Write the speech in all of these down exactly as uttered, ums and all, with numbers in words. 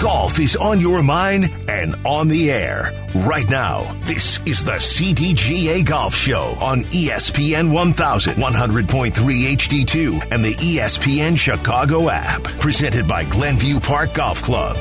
Golf is on your mind and on the air. Right now, this is the C D G A Golf Show on E S P N one thousand, one hundred point three H D two and the E S P N Chicago app. Presented by Glenview Park Golf Club.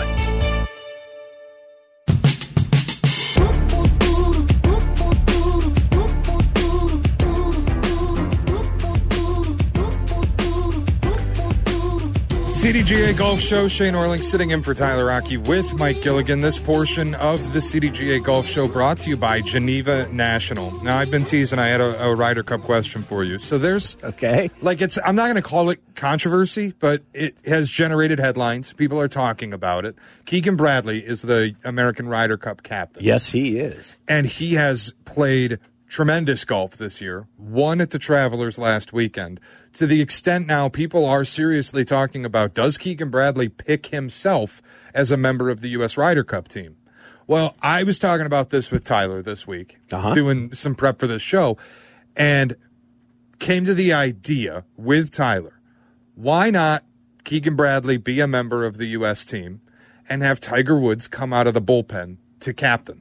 C D G A Golf Show, Shane Orling sitting in for Tyler Rocky with Mike Gilligan. This portion of the C D G A Golf Show brought to you by Geneva National. Now, I've been teasing, I had a, a Ryder Cup question for you. So there's, okay, like it's, I'm not going to call it controversy, but it has generated headlines. People are talking about it. Keegan Bradley is the American Ryder Cup captain. Yes, he is. And he has played tremendous golf this year, won at the Travelers last weekend, to the extent now people are seriously talking about, does Keegan Bradley pick himself as a member of the U S Ryder Cup team? Well, I was talking about this with Tyler this week, uh-huh. doing some prep for this show, and came to the idea with Tyler, why not Keegan Bradley be a member of the U S team and have Tiger Woods come out of the bullpen to captain?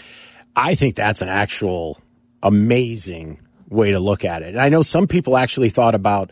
I think that's an actual amazing way to look at it. And I know some people actually thought about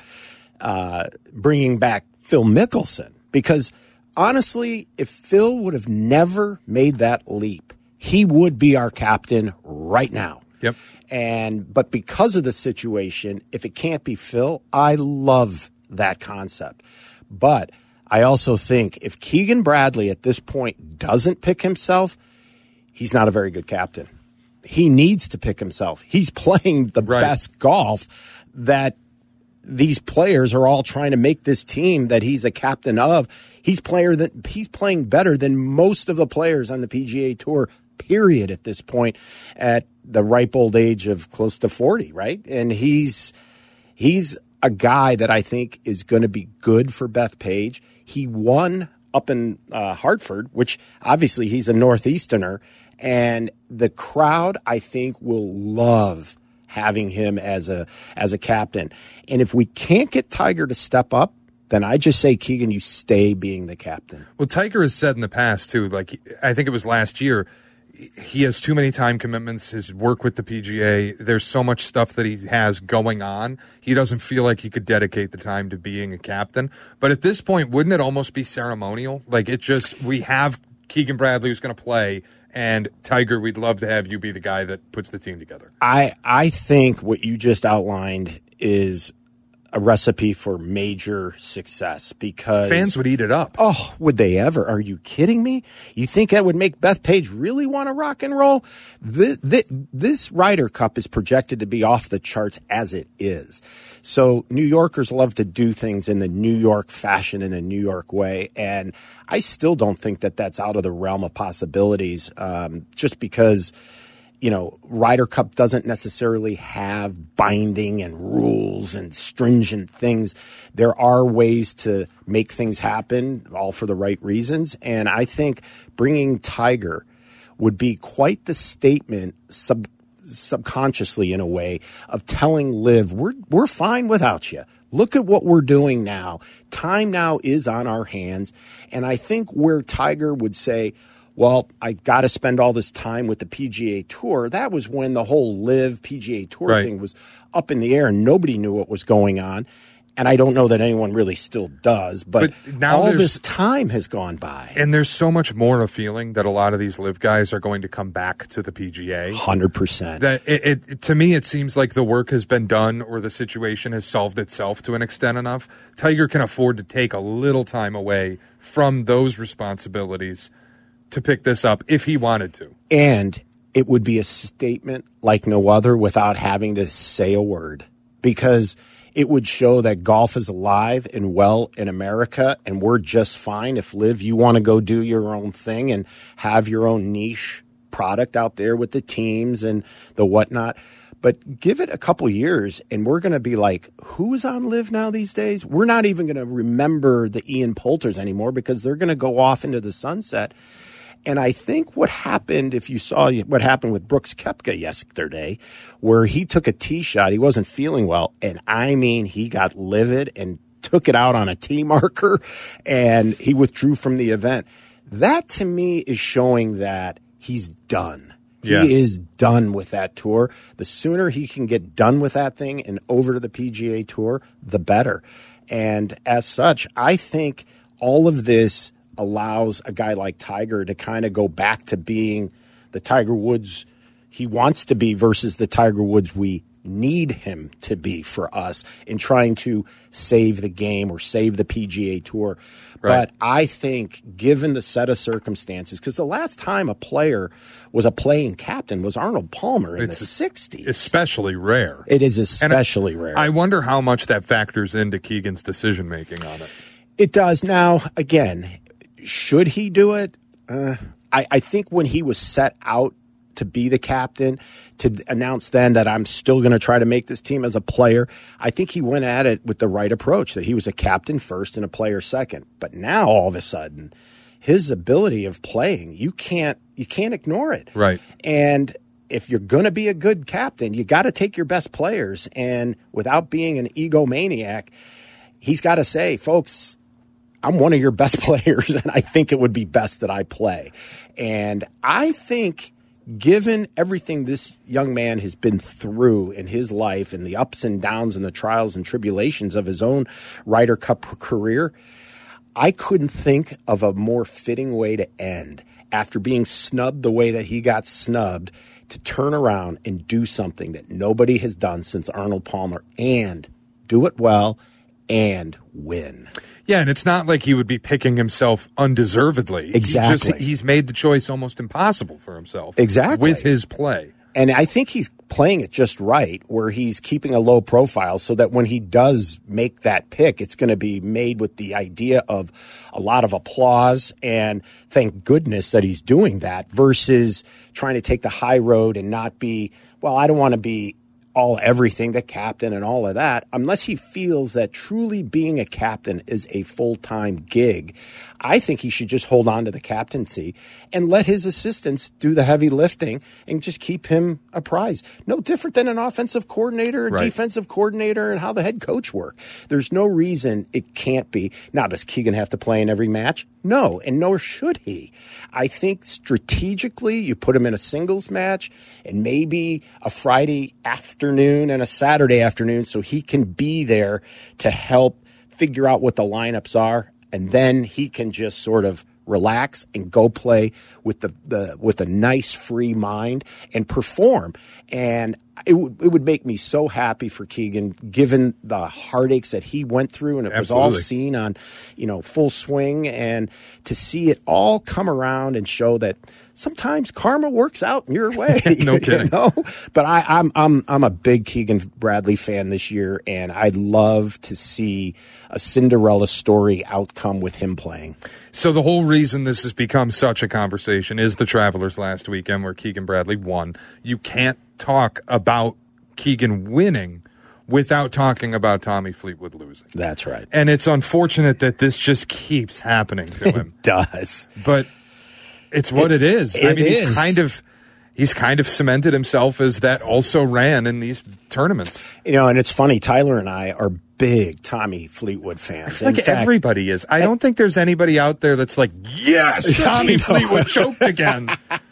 uh, bringing back Phil Mickelson, because honestly, if Phil would have never made that leap, he would be our captain right now. Yep. And but because of the situation, if it can't be Phil, I love that concept. But I also think if Keegan Bradley at this point doesn't pick himself, he's not a very good captain. He needs to pick himself. He's playing the right. best golf that these players are all trying to make this team that he's a captain of. He's player that he's playing better than most of the players on the P G A Tour, period, at this point at the ripe old age of close to forty, right? And he's he's a guy that I think is going to be good for Bethpage. He won up in uh, Hartford, which obviously he's a Northeasterner. And the crowd, I think, will love having him as a as a captain. And if we can't get Tiger to step up, then I just say, Keegan, you stay being the captain. Well, Tiger has said in the past, too, like I think it was last year, he has too many time commitments, his work with the P G A. There's so much stuff that he has going on. He doesn't feel like he could dedicate the time to being a captain. But at this point, wouldn't it almost be ceremonial? Like it just, we have Keegan Bradley who's going to play, and Tiger, we'd love to have you be the guy that puts the team together. I, I think what you just outlined is a recipe for major success, because fans would eat it up. Oh, would they ever? Are you kidding me? You think that would make Bethpage really want to rock and roll? This, this, this Ryder Cup is projected to be off the charts as it is. So New Yorkers love to do things in the New York fashion, in a New York way. And I still don't think that that's out of the realm of possibilities, um, just because, you know, Ryder Cup doesn't necessarily have binding and rules and stringent things. There are ways to make things happen, all for the right reasons. And I think bringing Tiger would be quite the statement sub, subconsciously, in a way, of telling Liv, we're, we're fine without you. Look at what we're doing now. Time now is on our hands. And I think where Tiger would say, well, I got to spend all this time with the P G A Tour, that was when the whole Live P G A Tour right. thing was up in the air and nobody knew what was going on. And I don't know that anyone really still does, but, but now all this time has gone by. And there's so much more a feeling that a lot of these Live guys are going to come back to the P G A. one hundred percent. That it, it, to me, it seems like the work has been done, or the situation has solved itself to an extent enough. Tiger can afford to take a little time away from those responsibilities to pick this up if he wanted to. And it would be a statement like no other without having to say a word, because it would show that golf is alive and well in America, and we're just fine. If, Liv, you want to go do your own thing and have your own niche product out there with the teams and the whatnot, but give it a couple years and we're going to be like, who's on Live now these days? We're not even going to remember the Ian Poulters anymore, because they're going to go off into the sunset. And I think what happened, if you saw what happened with Brooks Koepka yesterday, where he took a tee shot, he wasn't feeling well, and I mean, he got livid and took it out on a tee marker, and he withdrew from the event. That to me is showing that he's done. Yeah. He is done with that tour. The sooner he can get done with that thing and over to the P G A Tour, the better. And as such, I think all of this allows a guy like Tiger to kind of go back to being the Tiger Woods he wants to be versus the Tiger Woods we need him to be for us in trying to save the game or save the P G A Tour. Right. But I think given the set of circumstances, because the last time a player was a playing captain was Arnold Palmer in It's the sixties. Especially rare. It is especially And I, rare. I wonder how much that factors into Keegan's decision-making on it. It does. Now, again, should he do it? Uh, I, I think when he was set out to be the captain, to announce then that I'm still going to try to make this team as a player, I think he went at it with the right approach, that he was a captain first and a player second. But now, all of a sudden, his ability of playing, you can't you can't ignore it. Right. And if you're going to be a good captain, you got to take your best players. And without being an egomaniac, he's got to say, folks, I'm one of your best players, and I think it would be best that I play. And I think given everything this young man has been through in his life and the ups and downs and the trials and tribulations of his own Ryder Cup career, I couldn't think of a more fitting way to end after being snubbed the way that he got snubbed, to turn around and do something that nobody has done since Arnold Palmer, and do it well and win. Yeah, and it's not like he would be picking himself undeservedly. Exactly. He just, he's made the choice almost impossible for himself. Exactly. With his play. And I think he's playing it just right, where he's keeping a low profile so that when he does make that pick, it's going to be made with the idea of a lot of applause, and thank goodness that he's doing that, versus trying to take the high road and not be, well, I don't want to be all everything, the captain and all of that, unless he feels that truly being a captain is a full-time gig. I think he should just hold on to the captaincy and let his assistants do the heavy lifting and just keep him apprised. No different than an offensive coordinator, a Right. defensive coordinator, and how the head coach work. There's no reason it can't be. Now, does Keegan have to play in every match? No, and nor should he. I think strategically, you put him in a singles match and maybe a Friday afternoon and a Saturday afternoon so he can be there to help figure out what the lineups are, and then he can just sort of relax and go play with the, the with a nice free mind and perform. And it would it would make me so happy for Keegan, given the heartaches that he went through, and it Absolutely. was all seen on, you know, Full Swing, and to see it all come around and show that sometimes karma works out in your way. No kidding. You know? But I, I'm I'm I'm a big Keegan Bradley fan this year, and I'd love to see a Cinderella story outcome with him playing. So the whole reason this has become such a conversation is the Travelers last weekend, where Keegan Bradley won. You can't talk about Keegan winning without talking about Tommy Fleetwood losing. That's right. And it's unfortunate that this just keeps happening to him. It does. But it's what it, it is. It I mean, is. he's kind of he's kind of cemented himself as that also ran in these tournaments. You know, and it's funny, Tyler and I are big Tommy Fleetwood fans. Like In fact, everybody is. I don't think there's anybody out there that's like, yes, Tommy Fleetwood choked again.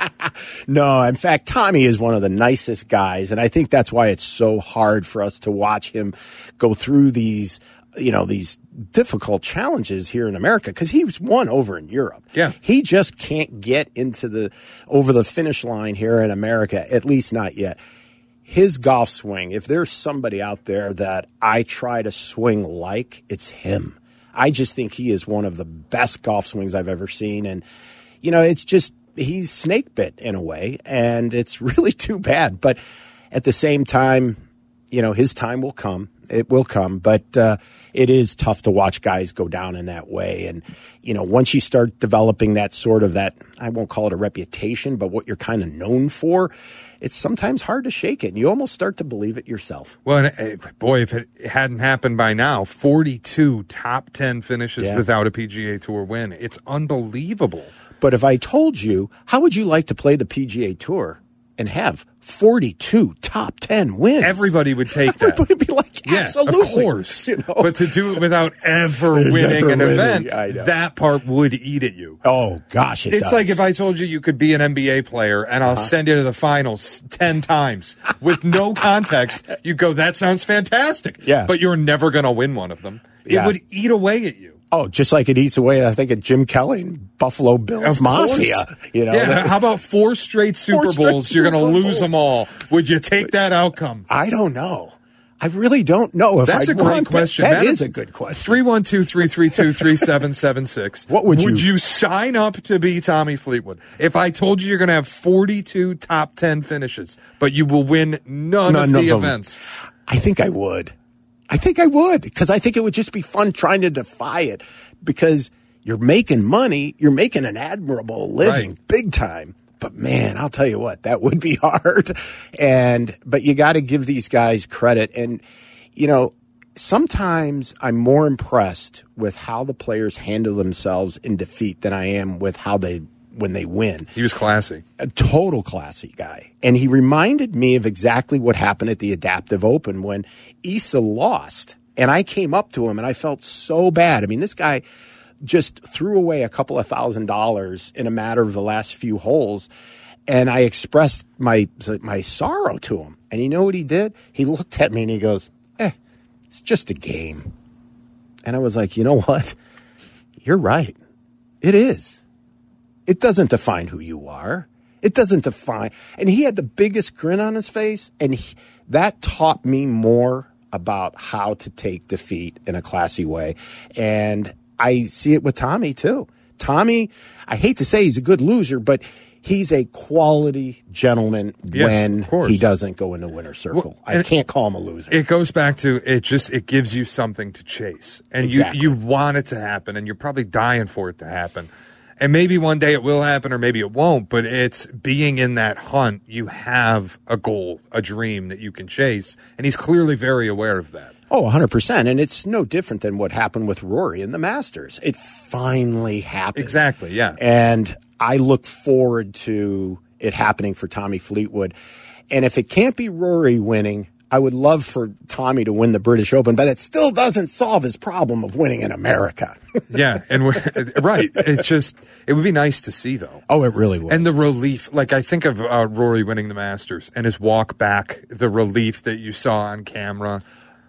No, in fact, Tommy is one of the nicest guys, and I think that's why it's so hard for us to watch him go through these, you know, these difficult challenges here in America, because he's won over in Europe. Yeah. He just can't get into the over the finish line here in America, at least not yet. His golf swing, if there's somebody out there that I try to swing like, it's him. I just think he is one of the best golf swings I've ever seen. And, you know, it's just, he's snake bit in a way, and it's really too bad. But at the same time, you know, his time will come. It will come. But uh, it is tough to watch guys go down in that way. And, you know, once you start developing that sort of that, I won't call it a reputation, but what you're kind of known for, it's sometimes hard to shake it. And you almost start to believe it yourself. Well, and, uh, boy, if it hadn't happened by now, forty-two top ten finishes Yeah. without a P G A Tour win. It's unbelievable. But if I told you, how would you like to play the P G A Tour? and have forty-two top ten wins. Everybody would take that. Everybody would be like, absolutely. Yeah, of course. You know? But to do it without ever winning Never an winning, event, I know. that part would eat at you. Oh, gosh, it It's does. like if I told you you could be an N B A player and I'll uh-huh. send you to the finals ten times with no context. You go, that sounds fantastic. Yeah. But you're never going to win one of them. It Yeah. would eat away at you. Oh, just like it eats away, I think, at Jim Kelly and Buffalo Bills Of Mafia. course. You know, yeah, that- how about four straight Super Four straight Bowls? You're going to Super lose Bowls. them all. Would you take that outcome? I don't know. I really don't know if That's I'd a great want that. question. That That is is- a good question. three one two, three three two, three seven seven six. What would you- Would you sign up to be Tommy Fleetwood? If I told you you're going to have forty-two top ten finishes, but you will win none, None of the of them. events. I think I would. I think I would because I think it would just be fun trying to defy it because you're making money. You're making an admirable living Right. big time. But man, I'll tell you what, that would be hard. And, but you got to give these guys credit. And, you know, sometimes I'm more impressed with how the players handle themselves in defeat than I am with how they, when they win. He was classy. A total classy guy. And he reminded me of exactly what happened at the Adaptive Open when Issa lost. And I came up to him and I felt so bad. I mean, this guy just threw away a couple of thousand dollars in a matter of the last few holes. And I expressed my my sorrow to him. And you know what he did? He looked at me and he goes, eh, it's just a game. And I was like, you know what? You're right. It is. It doesn't define who you are. It doesn't define. And he had the biggest grin on his face. And he, that taught me more about how to take defeat in a classy way. And I see it with Tommy, too. Tommy, I hate to say he's a good loser, but he's a quality gentleman Yeah, when of course. he doesn't go in the winner's circle. Well, I and- can't call him a loser. It goes back to it just it gives you something to chase. And Exactly. you, you want it to happen and you're probably dying for it to happen. And maybe one day it will happen or maybe it won't, but it's being in that hunt, you have a goal, a dream that you can chase. And he's clearly very aware of that. Oh, one hundred percent. And it's no different than what happened with Rory in the Masters. It finally happened. Exactly, yeah. And I look forward to it happening for Tommy Fleetwood. And if it can't be Rory winning, I would love for Tommy to win the British Open, but it still doesn't solve his problem of winning in America. Yeah, and we're, right. It just it would be nice to see though. Oh, it really would. And the relief, like I think of uh, Rory winning the Masters and his walk back, the relief that you saw on camera.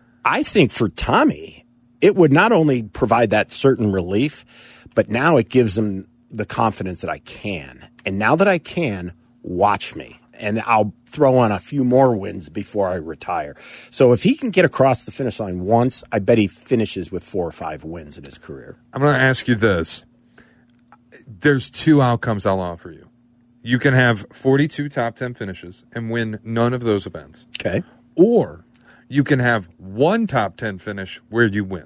I think for Tommy, it would not only provide that certain relief, but now it gives him the confidence that I can. And now that I can, watch me. And I'll throw on a few more wins before I retire. So if he can get across the finish line once, I bet he finishes with four or five wins in his career. I'm going to ask you this. There's two outcomes I'll offer you. You can have forty-two top ten finishes and win none of those events. Okay. Or you can have one top ten finish where you win.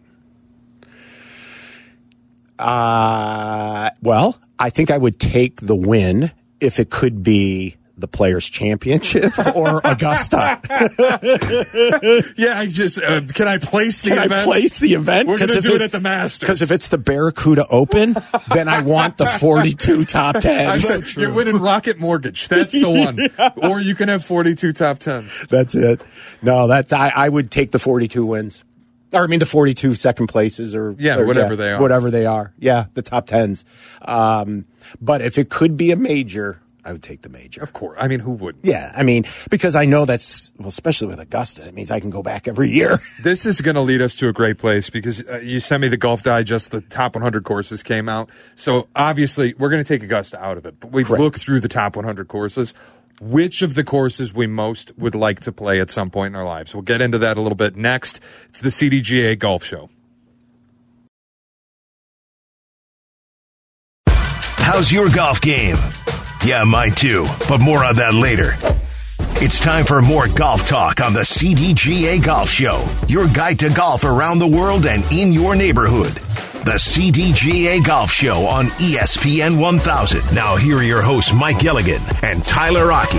Uh, well, I think I would take the win if it could be the Players' Championship or Augusta. Yeah, I just uh, can I place the Can event? I place the event? We're going to if do it, it at the Masters. Because if it's the Barracuda Open, then I want the forty-two top I tens. said, you're winning Rocket Mortgage. That's the one. Yeah. Or you can have forty-two top tens. That's it. No, that I, I would take the forty-two wins. Or I mean the forty-two second places or Yeah, or, whatever they are. Whatever they are. Yeah, the top tens. Um, but if it could be a major, I would take the major. Of course. I mean, who wouldn't? Yeah, I mean, because I know that's, well, especially with Augusta, it means I can go back every year. This is going to lead us to a great place because uh, you sent me the Golf Digest, the top one hundred courses came out. So obviously, we're going to take Augusta out of it. But we Correct. look through the top one hundred courses. Which of the courses we most would like to play at some point in our lives? We'll get into that a little bit next. It's the C D G A Golf Show. How's your golf game? Yeah, mine too, but more on that later. It's time for more golf talk on the C D G A Golf Show, your guide to golf around the world and in your neighborhood. The C D G A Golf Show on E S P N one thousand. Now here are your hosts, Mike Gilligan and Tyler Rocky.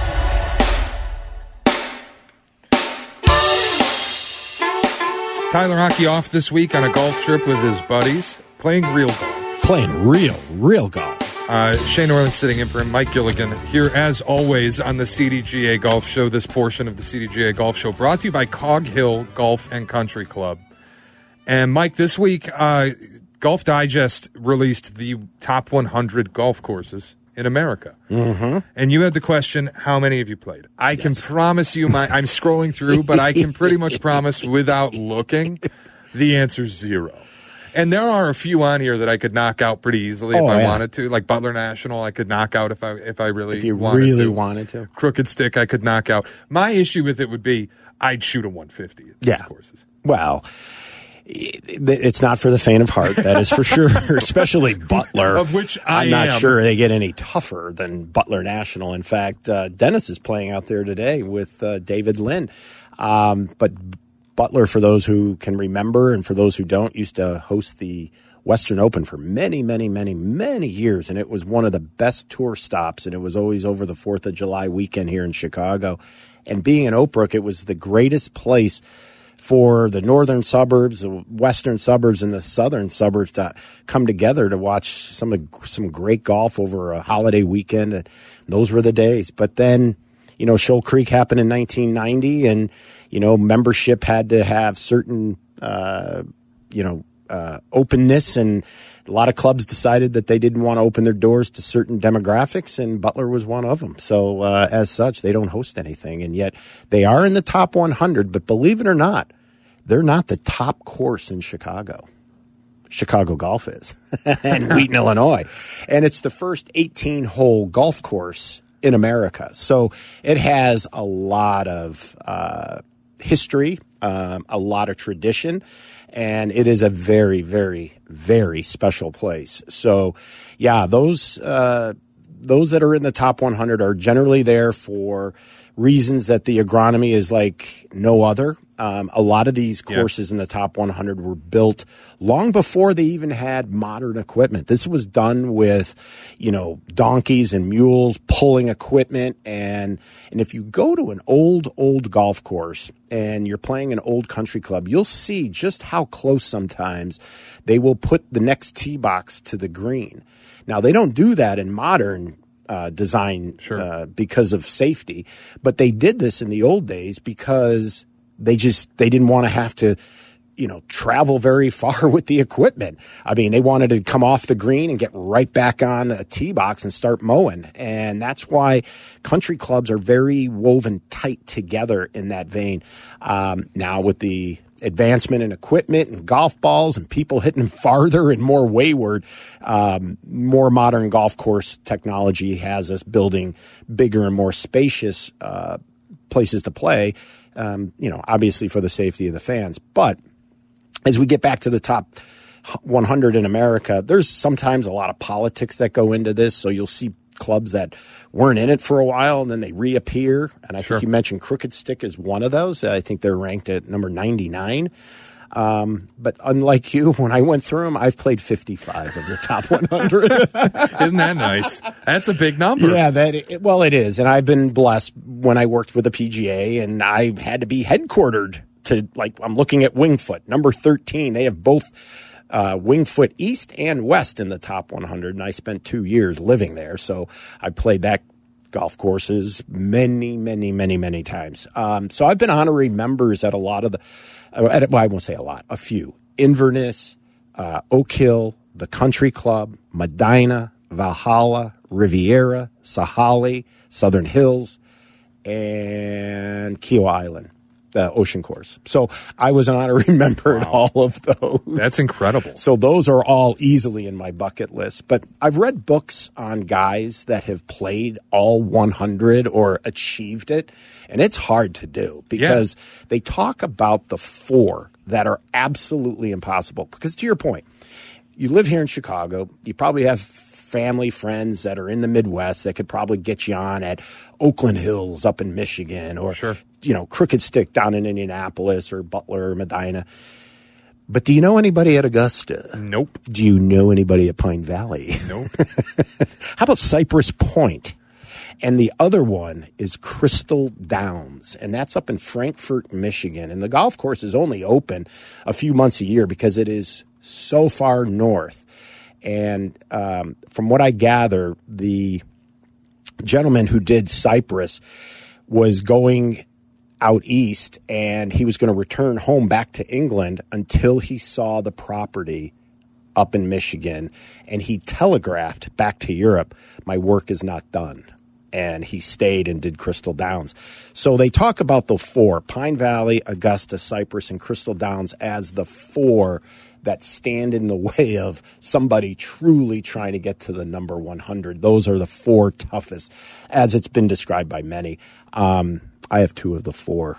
Tyler Rocky off this week on a golf trip with his buddies, playing real golf. Playing real, real golf. Uh, Shane Orling sitting in for him. Mike Gilligan here, as always, on the C D G A Golf Show. This portion of the C D G A Golf Show brought to you by Cog Hill Golf and Country Club. And, Mike, this week, uh, Golf Digest released the top one hundred golf courses in America. Mm-hmm. And you had the question, how many have you played? I Yes. can promise you, my, I'm scrolling through, but I can pretty much promise without looking, the answer's zero. And there are a few on here that I could knock out pretty easily if Oh, I yeah. wanted to. Like Butler National, I could knock out if I if I really If you wanted really to. wanted to. Crooked Stick, I could knock out. My issue with it would be I'd shoot a one fifty at these Yeah. courses. Well, it- it's not for the faint of heart, that is for sure, especially Butler. Of which I I'm not am. sure they get any tougher than Butler National. In fact, uh, Dennis is playing out there today with uh, David Lynn. Um, but Butler, for those who can remember and for those who don't, used to host the Western Open for many, many, many, many years, and it was one of the best tour stops, and it was always over the fourth of July weekend here in Chicago. And being in Oak Brook, it was the greatest place for the northern suburbs, the western suburbs, and the southern suburbs to come together to watch some of, some great golf over a holiday weekend. And those were the days. But then, you know, Shoal Creek happened in nineteen ninety, and, you know, membership had to have certain, uh, you know, uh, openness, and a lot of clubs decided that they didn't want to open their doors to certain demographics, and Butler was one of them. So uh, as such, they don't host anything, and yet they are in the top one hundred. But believe it or not, they're not the top course in Chicago. Chicago Golf is, and Wheaton, Illinois. And it's the first eighteen-hole golf course in America. So it has a lot of uh, history, um, a lot of tradition, and it is a very, very, very special place. So, yeah, those uh, those that are in the top one hundred are generally there for reasons that the agronomy is like no other. Um, a lot of these courses yeah. in the top one hundred were built long before they even had modern equipment. This was done with, you know, donkeys and mules pulling equipment. And, and if you go to an old, old golf course and you're playing an old country club, you'll see just how close sometimes they will put the next tee box to the green. Now, they don't do that in modern Uh, design sure. uh, because of safety, but they did this in the old days because they just they didn't want to have to, you know, travel very far with the equipment. I mean, they wanted to come off the green and get right back on a tee box and start mowing, and that's why country clubs are very woven tight together in that vein. Um, now with the advancement in equipment and golf balls and people hitting farther and more wayward, um, more modern golf course technology has us building bigger and more spacious uh, places to play, um, you know, obviously for the safety of the fans. But as we get back to the top one hundred in America, there's sometimes a lot of politics that go into this. So you'll see clubs that weren't in it for a while and then they reappear. And I sure. think you mentioned Crooked Stick is one of those. I think they're ranked at number ninety-nine. Um, but unlike you, when I went through them, I've played fifty-five of the top one hundred. Isn't that nice? That's a big number. Yeah, that it, well, it is. And I've been blessed when I worked with the P G A, and I had to be headquartered to, like, I'm looking at Wingfoot, number thirteen. They have both uh, Wingfoot East and West in the top one hundred, and I spent two years living there. So I played that golf courses many, many, many, many times. Um, so I've been honorary members at a lot of the, uh, at, well, I won't say a lot, a few. Inverness, uh, Oak Hill, the Country Club, Medina, Valhalla, Riviera, Sahalee, Southern Hills, and Kiowa Island, the Ocean Course. So I was an honorary member wow. at all of those. That's incredible. So those are all easily in my bucket list. But I've read books on guys that have played all one hundred or achieved it, and it's hard to do because yeah. they talk about the four that are absolutely impossible. Because to your point, you live here in Chicago, you probably have family, friends that are in the Midwest that could probably get you on at Oakland Hills up in Michigan or, sure. you know, Crooked Stick down in Indianapolis or Butler or Medina. But do you know anybody at Augusta? Nope. Do you know anybody at Pine Valley? Nope. How about Cypress Point? And the other one is Crystal Downs, and that's up in Frankfort, Michigan. And the golf course is only open a few months a year because it is so far north. And um, from what I gather, the gentleman who did Cyprus was going out east, and he was going to return home back to England until he saw the property up in Michigan, and he telegraphed back to Europe, my work is not done. And he stayed and did Crystal Downs. So they talk about the four, Pine Valley, Augusta, Cypress, and Crystal Downs as the four that stand in the way of somebody truly trying to get to the number one hundred. Those are the four toughest, as it's been described by many. Um, I have two of the four.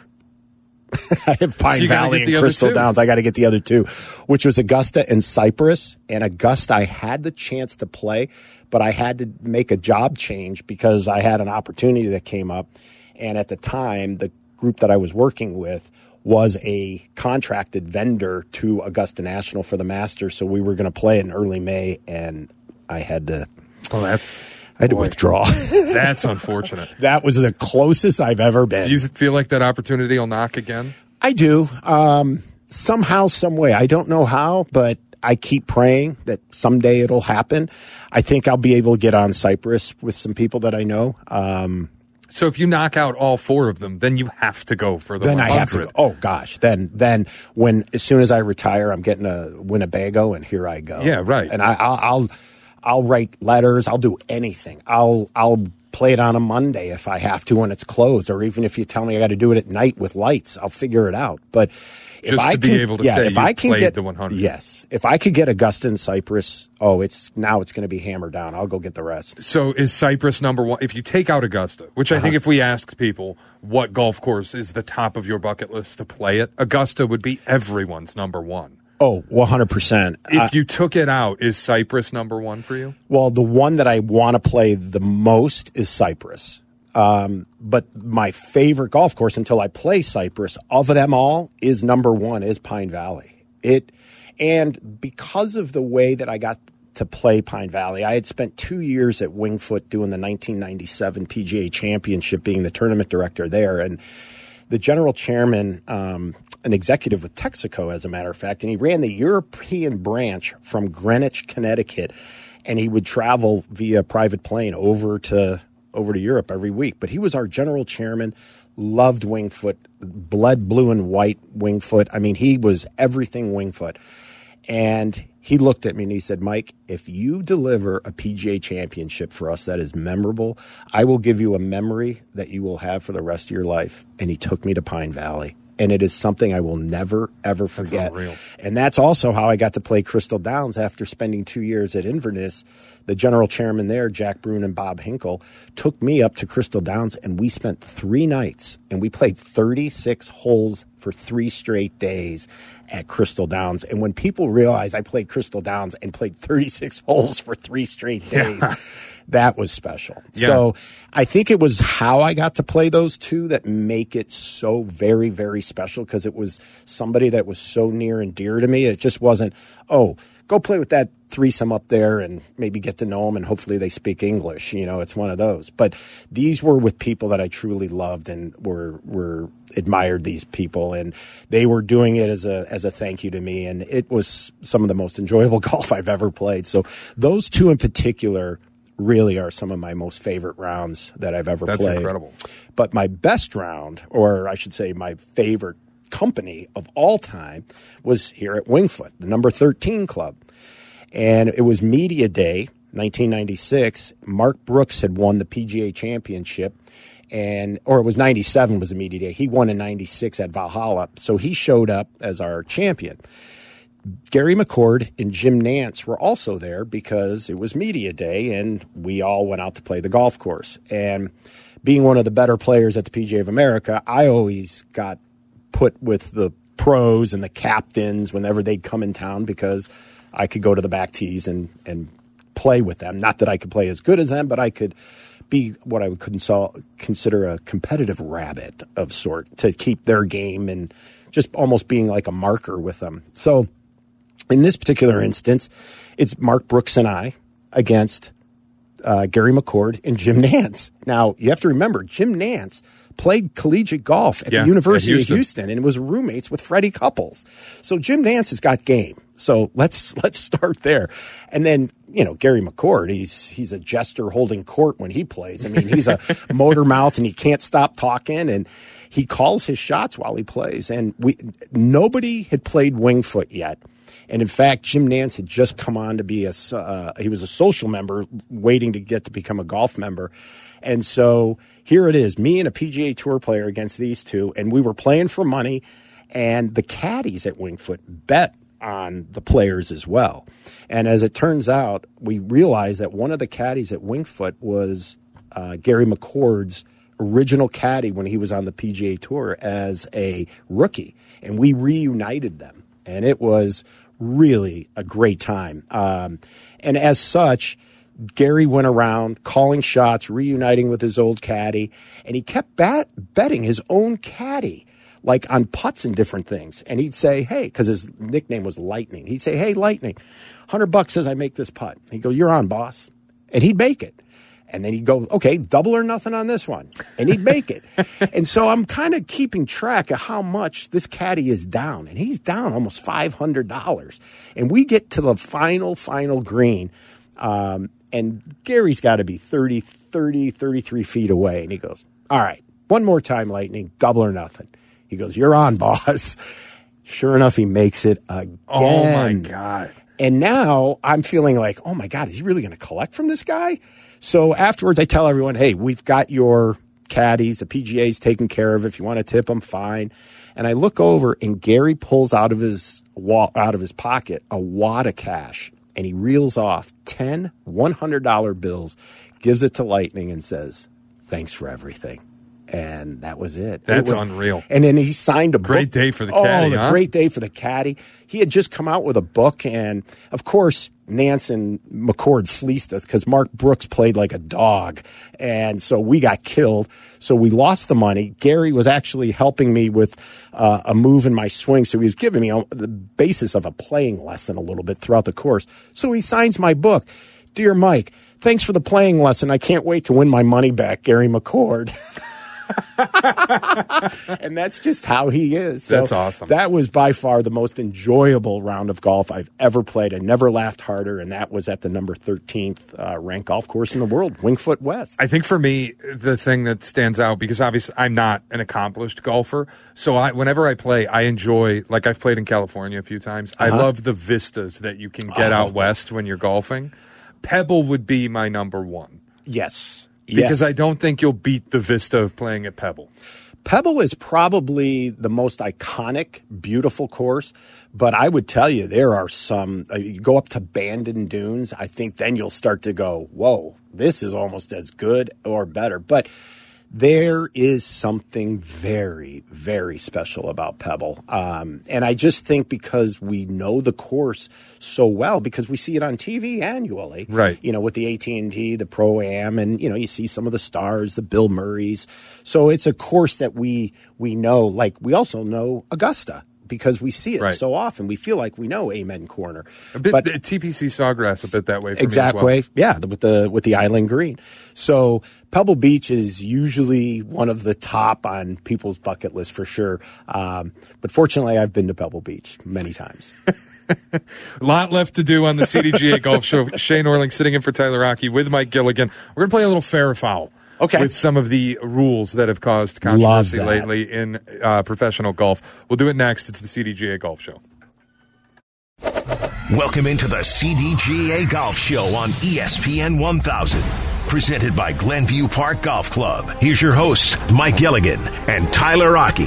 I have Pine so Valley and Crystal Downs. I got to get the other two, which was Augusta and Cypress. And Augusta, I had the chance to play, but I had to make a job change because I had an opportunity that came up. And at the time, the group that I was working with was a contracted vendor to Augusta National for the Masters. So we were going to play in early May, and I had to. Well, that's. I had to withdraw. That's unfortunate. That was the closest I've ever been. Do you feel like that opportunity will knock again? I do. Um, somehow, some way. I don't know how, but I keep praying that someday it'll happen. I think I'll be able to get on Cyprus with some people that I know. Um, so if you knock out all four of them, then you have to go for the then one hundred. I have to go. Oh, gosh. Then, then when as soon as I retire, I'm getting a Winnebago, and here I go. Yeah, right. And I, I'll... I'll I'll write letters. I'll do anything. I'll I'll play it on a Monday if I have to when it's closed, or even if you tell me I got to do it at night with lights, I'll figure it out. But if just I to can, be able to yeah, say if you I can played get the one hundred. Yes, if I could get Augusta and Cypress, oh, it's now it's going to be hammered down. I'll go get the rest. So is Cypress number one? If you take out Augusta, which I uh-huh. think if we asked people what golf course is the top of your bucket list to play it, Augusta would be everyone's number one. Oh, one hundred percent. If uh, you took it out, is Cypress number one for you? Well, the one that I want to play the most is Cypress. Um, but my favorite golf course until I play Cypress, of them all, is number one, is Pine Valley. It, and because of the way that I got to play Pine Valley, I had spent two years at Winged Foot doing the nineteen ninety-seven P G A Championship, being the tournament director there. And the general chairman, um, an executive with Texaco, as a matter of fact, and he ran the European branch from Greenwich, Connecticut, and he would travel via private plane over to over to Europe every week. But he was our general chairman, loved Winged Foot, bled blue and white Winged Foot. I mean, he was everything Winged Foot. And he looked at me and he said, Mike, if you deliver a P G A championship for us that is memorable, I will give you a memory that you will have for the rest of your life. And he took me to Pine Valley. And it is something I will never, ever forget. That's unreal. And that's also how I got to play Crystal Downs after spending two years at Inverness. The general chairman there, Jack Brune and Bob Hinkle, took me up to Crystal Downs, and we spent three nights, and we played thirty-six holes for three straight days at Crystal Downs. And when people realize I played Crystal Downs and played thirty-six holes for three straight days, yeah. That was special. Yeah. So I think it was how I got to play those two that make it so very, very special, because it was somebody that was so near and dear to me. It just wasn't, oh, go play with that threesome up there and maybe get to know them and hopefully they speak English. You know, it's one of those. But these were with people that I truly loved and were were admired these people, and they were doing it as a as a thank you to me. And it was some of the most enjoyable golf I've ever played. So those two in particular really are some of my most favorite rounds that I've ever That's played. That's incredible. But my best round, or I should say my favorite company of all time, was here at Winged Foot, the number thirteen club. And it was Media Day, nineteen ninety-six. Mark Brooks had won the P G A Championship, and or it was ninety-seven was the Media Day. He won in ninety-six at Valhalla, so he showed up as our champion. Gary McCord and Jim Nance were also there because it was Media Day, and we all went out to play the golf course. And being one of the better players at the P G A of America, I always got put with the pros and the captains whenever they'd come in town, because I could go to the back tees and, and play with them. Not that I could play as good as them, but I could be what I would consider a competitive rabbit of sort, to keep their game and just almost being like a marker with them. So in this particular instance, it's Mark Brooks and I against uh, Gary McCord and Jim Nance. Now, you have to remember, Jim Nance played collegiate golf at Yeah, the University at Houston. of Houston and was roommates with Freddie Couples. So Jim Nance has got game. So let's let's start there. And then, you know, Gary McCord, he's he's a jester holding court when he plays. I mean, he's a motor mouth and he can't stop talking, and he calls his shots while he plays. And we nobody had played Winged Foot yet. And in fact, Jim Nance had just come on to be a uh, he was a social member waiting to get to become a golf member. And so here it is, me and a P G A Tour player against these two, and we were playing for money, and the caddies at Winged Foot bet on the players as well. And as it turns out, we realized that one of the caddies at Winged Foot was uh, Gary McCord's original caddy when he was on the P G A Tour as a rookie, and we reunited them, and it was really a great time. Um, and as such, Gary went around calling shots, reuniting with his old caddy, and he kept bat- betting his own caddy, like on putts and different things. And he'd say, hey, because his nickname was Lightning. He'd say, hey, Lightning, one hundred bucks says I make this putt. He'd go, you're on, boss. And he'd make it. And then he'd go, okay, double or nothing on this one. And he'd make it. And so I'm kind of keeping track of how much this caddy is down. And he's down almost five hundred dollars. And we get to the final, final green. Um, and Gary's got to be thirty, thirty, thirty-three feet away. And he goes, all right, one more time, Lightning, double or nothing. He goes, you're on, boss. Sure enough, he makes it again. Oh, my God. And now I'm feeling like, oh, my God, is he really going to collect from this guy? So afterwards, I tell everyone, hey, we've got your caddies. The P G A's taken care of. If you want to tip them, fine. And I look over, and Gary pulls out of his wa- out of his pocket a wad of cash, and he reels off ten one hundred dollar bills, gives it to Lightning, and says, thanks for everything. And that was it. That's it was, unreal. And then he signed a great book. day for the oh, caddy, Oh, huh? a great day for the caddy. He had just come out with a book, and, of course, Nance and McCord fleeced us because Mark Brooks played like a dog, and so we got killed. So we lost the money. Gary was actually helping me with uh, a move in my swing, so he was giving me a, the basis of a playing lesson a little bit throughout the course. So he signs my book. Dear Mike, thanks for the playing lesson. I can't wait to win my money back, Gary McCord. And that's just how he is. So that's awesome. That was by far the most enjoyable round of golf I've ever played. I never laughed harder, and that was at the number thirteenth uh, ranked golf course in the world, Winged Foot West. I think for me, the thing that stands out, because obviously I'm not an accomplished golfer, so I, whenever I play, I enjoy, like I've played in California a few times, uh-huh. I love the vistas that you can get oh. out west when you're golfing. Pebble would be my number one. Yes. Because yeah. I don't think you'll beat the vista of playing at Pebble. Pebble is probably the most iconic, beautiful course, but I would tell you there are some, uh, you go up to Bandon Dunes, I think then you'll start to go, whoa, this is almost as good or better. But there is something very, very special about Pebble. Um, and I just think because we know the course so well, because we see it on T V annually, right? You know, with the A T and T, the Pro-Am, and, you know, you see some of the stars, the Bill Murrays. So it's a course that we we know, like we also know Augusta, because we see it right. so often. We feel like we know Amen Corner. A bit, but T P C Sawgrass a bit that way for exact me as well. way, yeah, with the with the Island Green. So Pebble Beach is usually one of the top on people's bucket list for sure. Um, but fortunately, I've been to Pebble Beach many times. A lot left to do on the C D G A Golf Show. Shane Orling sitting in for Tyler Rocky with Mike Gilligan. We're going to play a little fair or foul. Okay. With some of the rules that have caused controversy lately in uh, professional golf. We'll do it next. It's the C D G A Golf Show. Welcome into the C D G A Golf Show on E S P N one thousand. Presented by Glenview Park Golf Club. Here's your hosts, Mike Gilligan and Tyler Rocky.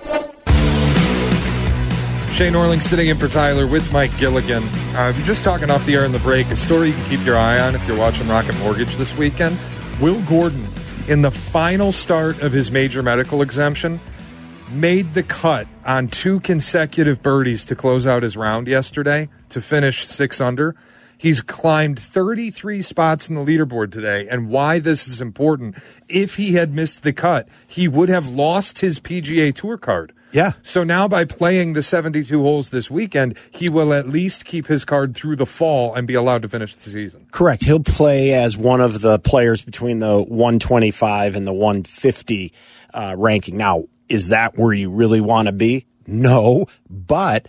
Shane Orling sitting in for Tyler with Mike Gilligan. Uh, just talking off the air in the break, a story you can keep your eye on if you're watching Rocket Mortgage this weekend. Will Gordon, in the final start of his major medical exemption, made the cut on two consecutive birdies to close out his round yesterday to finish six under. He's climbed thirty-three spots in the leaderboard today, and why this is important, if he had missed the cut, he would have lost his P G A Tour card. Yeah. So now by playing the seventy-two holes this weekend, he will at least keep his card through the fall and be allowed to finish the season. Correct. He'll play as one of the players between the one twenty-five and the one fifty uh, ranking. Now, is that where you really want to be? No, but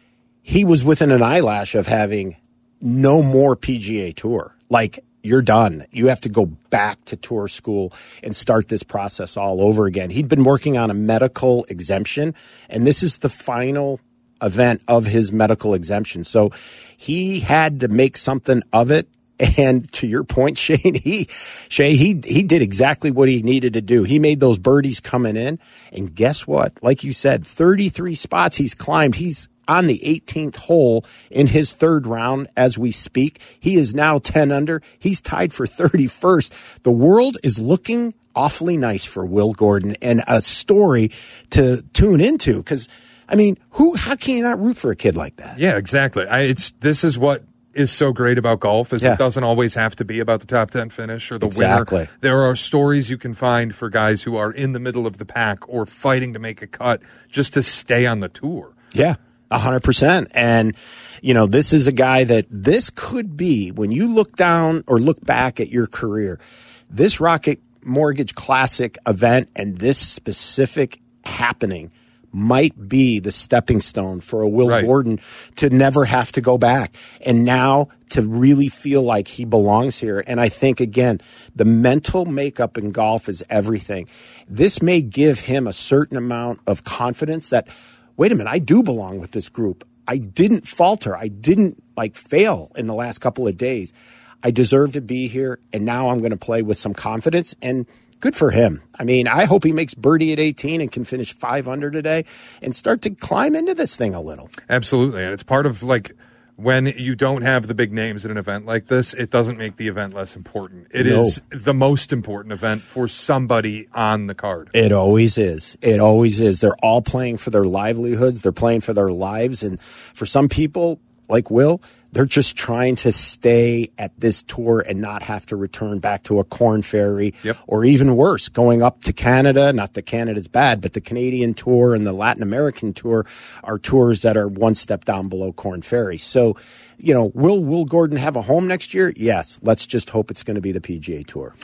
he was within an eyelash of having no more P G A Tour. Like, you're done. You have to go back to tour school and start this process all over again. He'd been working on a medical exemption, and this is the final event of his medical exemption. So he had to make something of it. And to your point, Shane, he, Shay, he, he did exactly what he needed to do. He made those birdies coming in. And guess what? Like you said, thirty-three spots he's climbed. He's on the eighteenth hole in his third round as we speak. He is now ten under. He's tied for thirty-first. The world is looking awfully nice for Will Gordon, and a story to tune into. Because, I mean, who? How can you not root for a kid like that? Yeah, exactly. I, it's this is what is so great about golf is Yeah. it doesn't always have to be about the top ten finish or the Exactly. winner. There are stories you can find for guys who are in the middle of the pack or fighting to make a cut just to stay on the tour. Yeah, one hundred percent. And, you know, this is a guy that this could be, when you look down or look back at your career, this Rocket Mortgage Classic event and this specific happening might be the stepping stone for a Will Right. Gordon to never have to go back and now to really feel like he belongs here. And I think, again, the mental makeup in golf is everything. This may give him a certain amount of confidence that, wait a minute, I do belong with this group. I didn't falter. I didn't like fail in the last couple of days. I deserve to be here, and now I'm going to play with some confidence, and good for him. I mean, I hope he makes birdie at eighteen and can finish five under today and start to climb into this thing a little. Absolutely. And it's part of like when you don't have the big names at an event like this, it doesn't make the event less important. It No. is the most important event for somebody on the card. It always is. It always is. They're all playing for their livelihoods. They're playing for their lives. And for some people, like Will, they're just trying to stay at this tour and not have to return back to a Corn Ferry, Yep. or even worse, going up to Canada. Not that Canada's bad, but the Canadian tour and the Latin American tour are tours that are one step down below Corn Ferry. So, you know, will Will Gordon have a home next year? Yes. Let's just hope it's going to be the P G A Tour.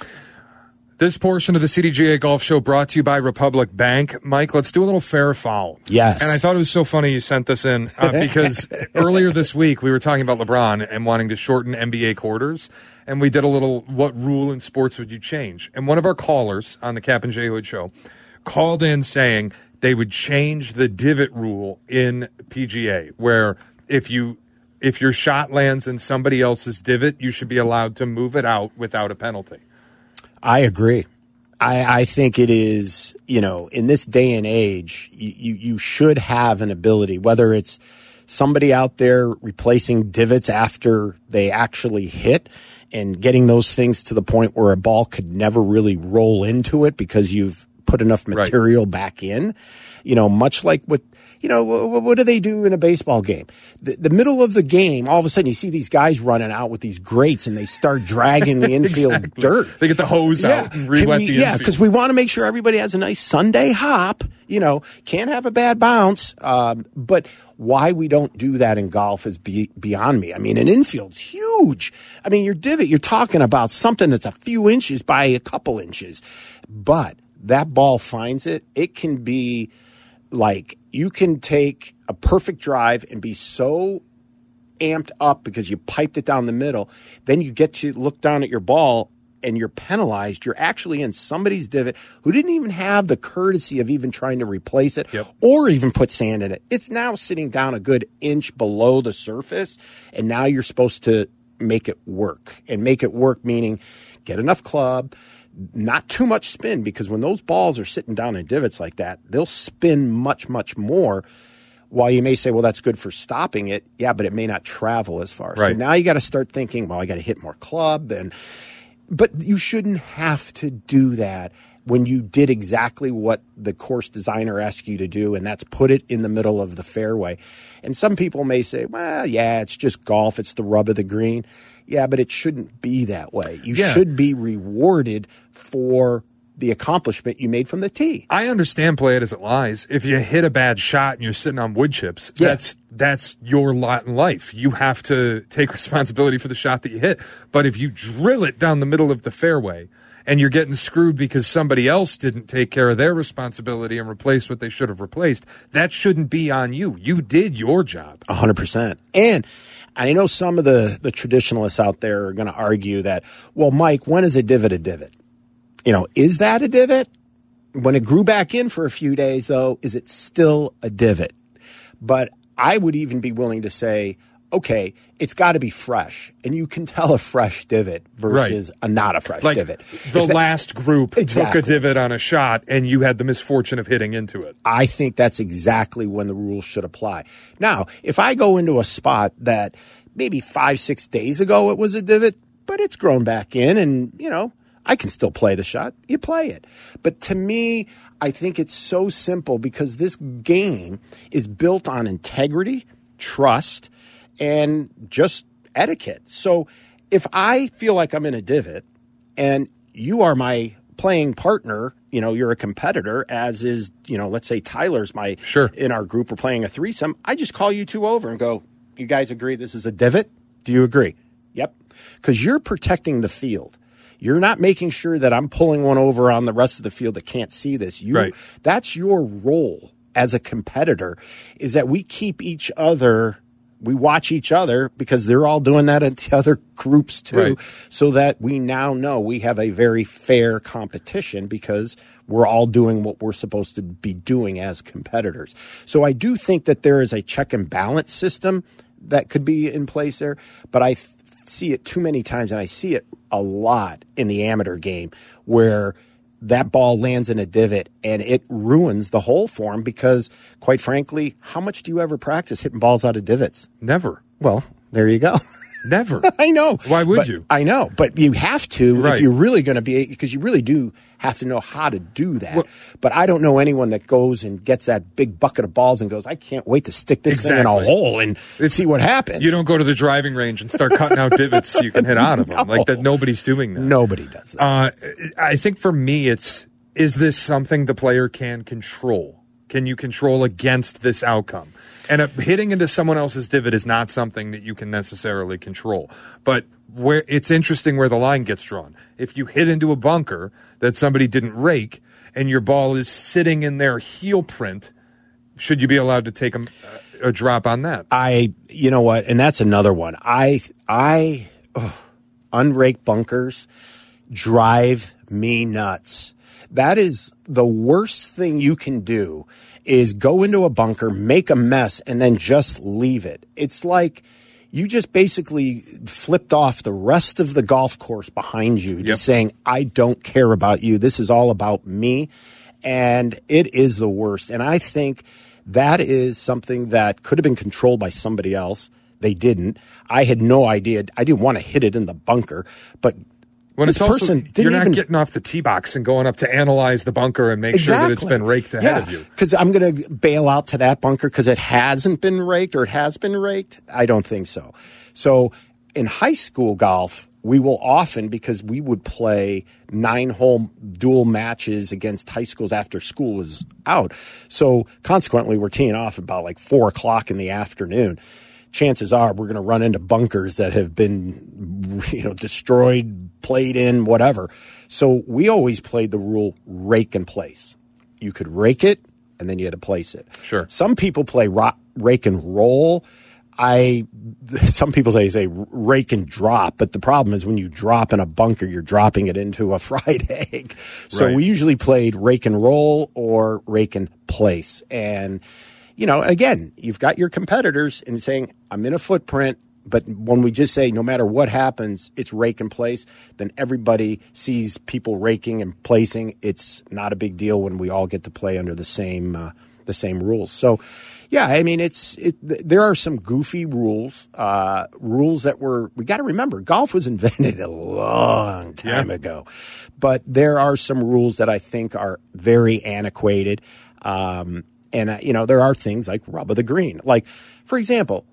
This portion of the C D G A Golf Show brought to you by Republic Bank. Mike, let's do a little fair or foul. Yes. And I thought it was so funny you sent this in uh, because earlier this week we were talking about LeBron and wanting to shorten N B A quarters. And we did a little, what rule in sports would you change? And one of our callers on the Cap and J Hood show called in saying they would change the divot rule in P G A, where if you if your shot lands in somebody else's divot, you should be allowed to move it out without a penalty. I agree. I, I think it is, you know, in this day and age, you, you, you should have an ability, whether it's somebody out there replacing divots after they actually hit and getting those things to the point where a ball could never really roll into it because you've put enough material right. back in, you know, much like what, you know, what, what do they do in a baseball game? The, the middle of the game, all of a sudden you see these guys running out with these grates and they start dragging the infield exactly. dirt. They get the hose yeah. out and re-wet we, the yeah, infield. because we want to make sure everybody has a nice Sunday hop, you know, can't have a bad bounce. Um, but why we don't do that in golf is be, beyond me. I mean, an infield's huge. I mean, your divot, you're talking about something that's a few inches by a couple inches. But that ball finds it. It can be like you can take a perfect drive and be so amped up because you piped it down the middle. Then you get to look down at your ball and you're penalized. You're actually in somebody's divot who didn't even have the courtesy of even trying to replace it yep. or even put sand in it. It's now sitting down a good inch below the surface, and now you're supposed to make it work. And make it work meaning get enough club, not too much spin, because when those balls are sitting down in divots like that, they'll spin much, much more. While you may say, well, that's good for stopping it. Yeah, but it may not travel as far. Right. So now you got to start thinking, well, I got to hit more club. And, but you shouldn't have to do that when you did exactly what the course designer asked you to do, and that's put it in the middle of the fairway. And some people may say, well, yeah, it's just golf. It's the rub of the green. Yeah, but it shouldn't be that way. You yeah. should be rewarded for the accomplishment you made from the tee. I understand play it as it lies. If you hit a bad shot and you're sitting on wood chips, Yeah. that's that's your lot in life. You have to take responsibility for the shot that you hit. But if you drill it down the middle of the fairway and you're getting screwed because somebody else didn't take care of their responsibility and replace what they should have replaced, that shouldn't be on you. You did your job. one hundred percent. And I know some of the, the traditionalists out there are going to argue that, well, Mike, when is a divot a divot? You know, is that a divot? When it grew back in for a few days, though, is it still a divot? But I would even be willing to say, okay, it's got to be fresh. And you can tell a fresh divot versus Right. a not a fresh Like divot. the If that- last group Exactly. took a divot on a shot and you had the misfortune of hitting into it. I think that's exactly when the rules should apply. Now, if I go into a spot that maybe five, six days ago it was a divot, but it's grown back in and, you know, I can still play the shot, you play it. But to me, I think it's so simple because this game is built on integrity, trust, and just etiquette. So if I feel like I'm in a divot and you are my playing partner, you know, you're a competitor, as is, you know, let's say Tyler's my, Sure. in our group, we're playing a threesome. I just call you two over and go, you guys agree this is a divot? Do you agree? Yep. Because you're protecting the field. You're not making sure that I'm pulling one over on the rest of the field that can't see this. You, Right. That's your role as a competitor, is that we keep each other, we watch each other because they're all doing that at the other groups too, Right. so that we now know we have a very fair competition because we're all doing what we're supposed to be doing as competitors. So I do think that there is a check and balance system that could be in place there, but I th- see it too many times, and I see it a lot in the amateur game where that ball lands in a divot and it ruins the hole for him because, quite frankly, how much do you ever practice hitting balls out of divots? Never. Well, there you go. Never. I know. Why would But- you? I know, but you have to Right. if you're really going to be, because you really do have to know how to do that. Well- but I don't know anyone that goes and gets that big bucket of balls and goes, I can't wait to stick this thing in a Exactly. hole and see what happens. You don't go to the driving range and start cutting out divots so you can hit out of them. Like that, nobody's doing that. Nobody does that. Uh, I think for me, it's, is this something the player can control? Can you control against this outcome? And uh, hitting into someone else's divot is not something that you can necessarily control. But where it's interesting where the line gets drawn. If you hit into a bunker that somebody didn't rake and your ball is sitting in their heel print, should you be allowed to take a, a drop on that? I, you know what, and that's another one. I, I, ugh, unraked bunkers drive me nuts. That is the worst thing you can do, is go into a bunker, make a mess, and then just leave it. It's like you just basically flipped off the rest of the golf course behind you, just Yep. saying, I don't care about you. This is all about me. And it is the worst. And I think that is something that could have been controlled by somebody else. They didn't. I had no idea. I didn't want to hit it in the bunker, but When this it's also, person didn't you're not even getting off the tee box and going up to analyze the bunker and make sure that it's been raked ahead yeah, of you. because I'm going to bail out to that bunker because it hasn't been raked or it has been raked. I don't think so. So in high school golf, we will often, because we would play nine-hole dual matches against high schools after school was out. So consequently, we're teeing off about like four o'clock in the afternoon. Chances are we're going to run into bunkers that have been, you know, destroyed, played in, whatever. So we always played the rule rake and place. You could rake it, and then you had to place it. Sure. Some people play ro- rake and roll. I some people say say rake and drop, but the problem is when you drop in a bunker, you're dropping it into a fried egg. So Right. we usually played rake and roll or rake and place. And you know, again, you've got your competitors and saying, I'm in a footprint, but when we just say no matter what happens, it's rake and place, then everybody sees people raking and placing. It's not a big deal when we all get to play under the same uh, the same rules. So, yeah, I mean, it's it, there are some goofy rules, uh, rules that were, we got to remember, golf was invented a long time Yeah. ago, but there are some rules that I think are very antiquated. Um, and, uh, you know, there are things like rub of the green. Like, for example,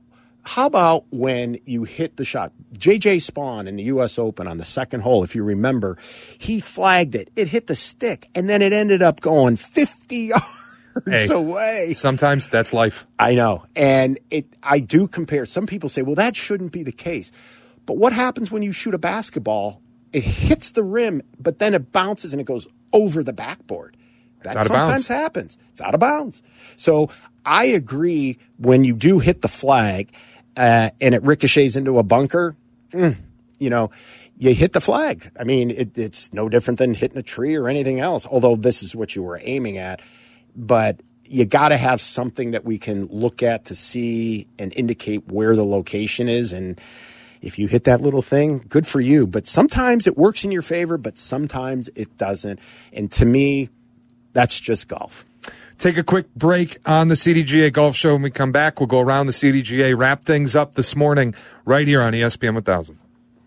how about when you hit the shot? J J Spawn in the U S Open on the second hole, if you remember, he flagged it. It hit the stick, and then it ended up going fifty yards hey, away. Sometimes that's life. I know. And it. I do compare. Some people say, well, that shouldn't be the case. But what happens when you shoot a basketball? It hits the rim, but then it bounces and it goes over the backboard. That sometimes happens. It's out of bounds. So I agree when you do hit the flag uh, and it ricochets into a bunker, mm, you know, you hit the flag. I mean, it, it's no different than hitting a tree or anything else, although this is what you were aiming at. But you got to have something that we can look at to see and indicate where the location is. And if you hit that little thing, good for you. But sometimes it works in your favor, but sometimes it doesn't. And to me, that's just golf. Take a quick break on the C D G A Golf Show. When we come back, we'll go around the C D G A, wrap things up this morning right here on E S P N one thousand.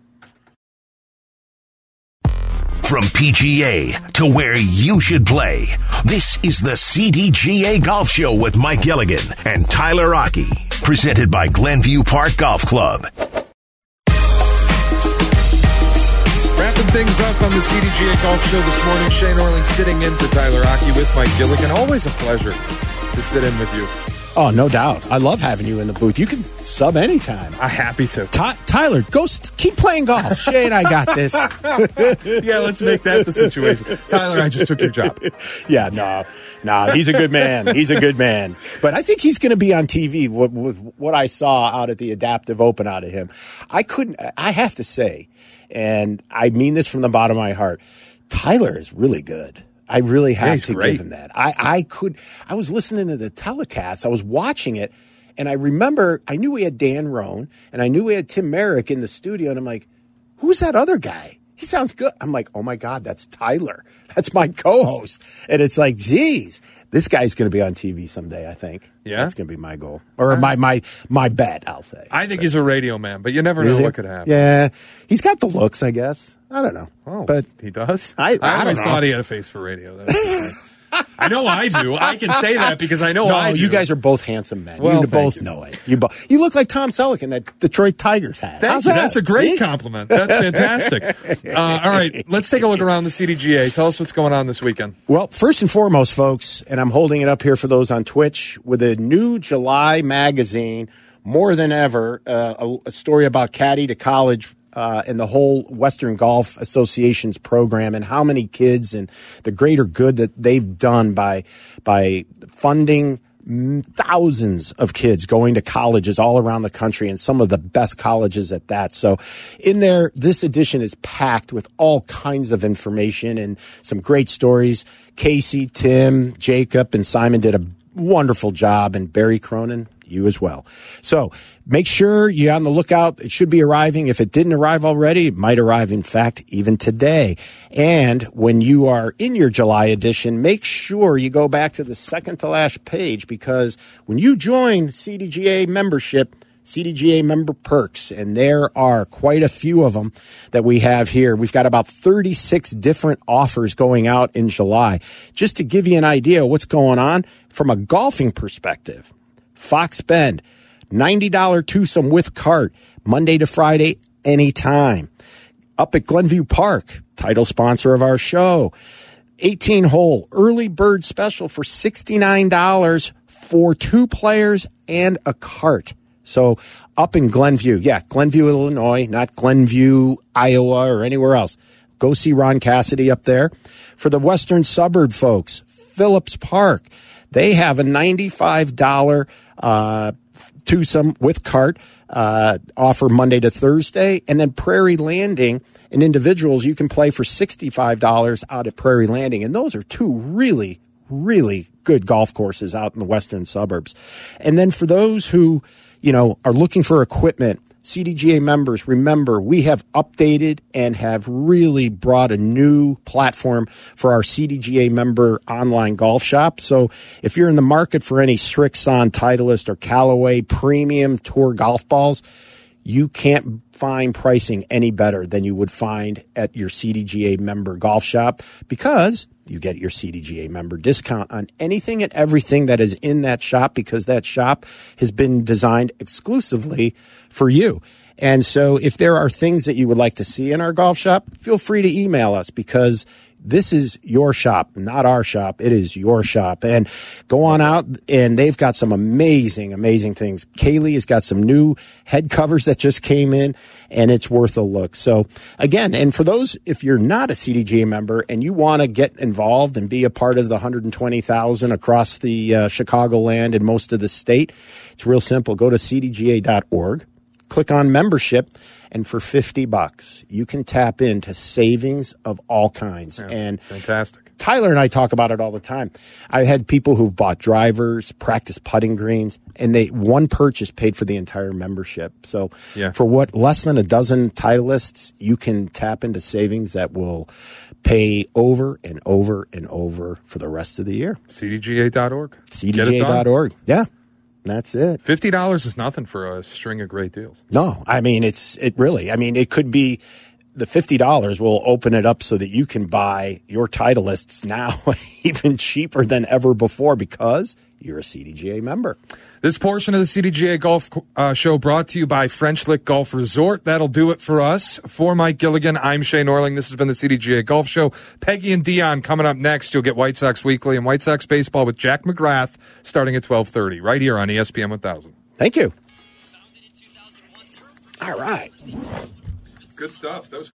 From P G A to where you should play, this is the C D G A Golf Show with Mike Gilligan and Tyler Rocky, presented by Glenview Park Golf Club. Wrapping things up on the C D G A Golf Show this morning. Shane Orling sitting in for Tyler Rocky with Mike Gilligan. Always a pleasure to sit in with you. Oh, no doubt. I love having you in the booth. You can sub anytime. I'm happy to. Ty- Tyler, go st- keep playing golf. Shane, I got this. Yeah, let's make that the situation. Tyler, I just took your job. Yeah, no. No, he's a good man. He's a good man. But I think he's going to be on T V with, with what I saw out at the Adaptive Open out of him. I couldn't, I have to say, and I mean this from the bottom of my heart, Tyler is really good. I really have yeah, to great. give him that. I, I could, I was listening to the telecast. I was watching it, and I remember, I knew we had Dan Roan, and I knew we had Tim Merrick in the studio, and I'm like, who's that other guy? He sounds good. I'm like, oh my God, that's Tyler. That's my co-host. And it's like, geez, this guy's going to be on T V someday, I think. Yeah? That's going to be my goal. Or my my my bet, I'll say. I think but, he's a radio man, but you never know what could happen. Yeah. He's got the looks, I guess. I don't know. Oh, but he does? I, I, I always don't know. thought he had a face for radio. That was I know I do. I can say that because I know no, I do. You guys are both handsome men. Well, you both you. know it. You, bo- you look like Tom Selleck in that Detroit Tigers hat. Thank How's you. that? That's a great See? compliment. That's fantastic. uh, all right, let's take a look around the C D G A. Tell us what's going on this weekend. Well, first and foremost, folks, and I'm holding it up here for those on Twitch, with a new July magazine, more than ever, uh, a, a story about Caddy to College Uh, and the whole Western Golf Association's program, and how many kids and the greater good that they've done by by funding thousands of kids going to colleges all around the country, and some of the best colleges at that. So in there, this edition is packed with all kinds of information and some great stories. Casey, Tim, Jacob, and Simon did a wonderful job, and Barry Cronin, you as well. So make sure you're on the lookout. It should be arriving. If it didn't arrive already, it might arrive, in fact, even today. And when you are in your July edition, make sure you go back to the second to last page, because when you join C D G A membership, C D G A member perks, and there are quite a few of them that we have here. We've got about thirty-six different offers going out in July. Just to give you an idea of what's going on from a golfing perspective. Fox Bend, ninety dollars twosome with cart, Monday to Friday, anytime. Up at Glenview Park, title sponsor of our show, eighteen-hole early bird special for sixty-nine dollars for two players and a cart. So up in Glenview, yeah, Glenview, Illinois, not Glenview, Iowa, or anywhere else. Go see Ron Cassidy up there. For the western suburb folks, Phillips Park, they have a ninety-five dollars uh, twosome with cart uh, offer Monday to Thursday. And then Prairie Landing and individuals, you can play for sixty-five dollars out at Prairie Landing. And those are two really, really good golf courses out in the western suburbs. And then for those who, you know, are looking for equipment, C D G A members, remember, we have updated and have really brought a new platform for our C D G A member online golf shop. So if you're in the market for any Srixon, Titleist, or Callaway premium tour golf balls, you can't find pricing any better than you would find at your C D G A member golf shop, because you get your C D G A member discount on anything and everything that is in that shop, because that shop has been designed exclusively for you. And so if there are things that you would like to see in our golf shop, feel free to email us, because this is your shop, not our shop. It is your shop. And go on out, and they've got some amazing, amazing things. Kaylee has got some new head covers that just came in, and it's worth a look. So again, and for those, if you're not a C D G A member and you want to get involved and be a part of the one hundred twenty thousand across the uh, Chicagoland and most of the state, it's real simple. Go to C D G A dot org. Click on membership, and for fifty bucks, you can tap into savings of all kinds. Yeah, and fantastic. Tyler and I talk about it all the time. I had people who bought drivers, practice putting greens, and they one purchase paid for the entire membership. So yeah. for what, less than a dozen Titleists, you can tap into savings that will pay over and over and over for the rest of the year. C D G A dot org. C D G A dot org. Yeah. That's it. fifty dollars is nothing for a string of great deals. No, I mean, it's it really, I mean, it could be the fifty dollars will open it up so that you can buy your Titleists now even cheaper than ever before, because you're a C D G A member. This portion of the C D G A Golf uh, Show brought to you by French Lick Golf Resort. That'll do it for us. For Mike Gilligan, I'm Shane Orling. This has been the C D G A Golf Show. Peggy and Dion coming up next. You'll get White Sox Weekly and White Sox Baseball with Jack McGrath starting at twelve thirty right here on E S P N one thousand. Thank you. All right. Good stuff. Those